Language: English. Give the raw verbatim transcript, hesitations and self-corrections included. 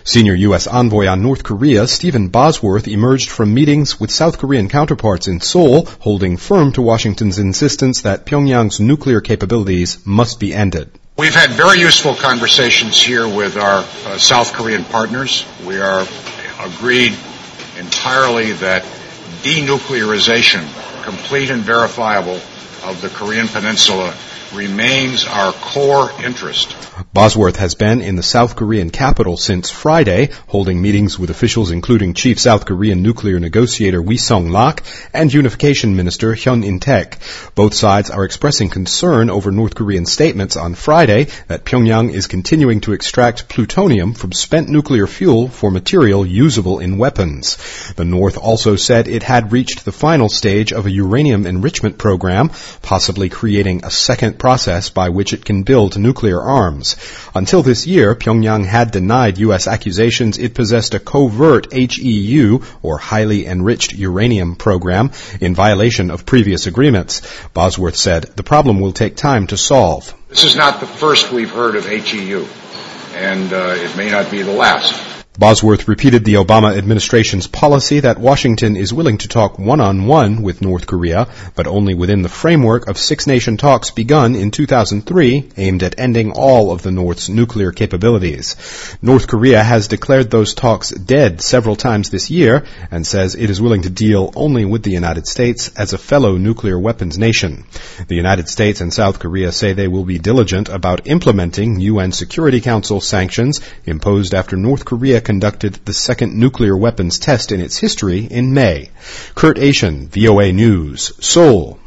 Senior U S envoy on North Korea, Stephen Bosworth, emerged from meetings with South Korean counterparts in Seoul, holding firm to Washington's insistence that Pyongyang's nuclear capabilities must be ended. We've had very useful conversations here with our uh, South Korean partners. We are agreed entirely that denuclearization, complete and verifiable, of the Korean Peninsula remains our core interest. Bosworth has been in the South Korean capital since Friday, holding meetings with officials including Chief South Korean nuclear negotiator Wi Song-lak and Unification Minister Hyun In-taek. Both sides are expressing concern over North Korean statements on Friday that Pyongyang is continuing to extract plutonium from spent nuclear fuel for material usable in weapons. The North also said it had reached the final stage of a uranium enrichment program, possibly creating a second process by which it can build nuclear arms. Until this year, Pyongyang had denied U S accusations it possessed a covert H E U, or highly enriched uranium program, in violation of previous agreements. Bosworth said the problem will take time to solve. This is not the first we've heard of H E U, and uh, it may not be the last. Bosworth repeated the Obama administration's policy that Washington is willing to talk one-on-one with North Korea, but only within the framework of six-nation talks begun in two thousand three, aimed at ending all of the North's nuclear capabilities. North Korea has declared those talks dead several times this year and says it is willing to deal only with the United States as a fellow nuclear weapons nation. The United States and South Korea say they will be diligent about implementing U N Security Council sanctions imposed after North Korea conducted the second nuclear weapons test in its history in May. Kurt Asian, V O A News, Seoul.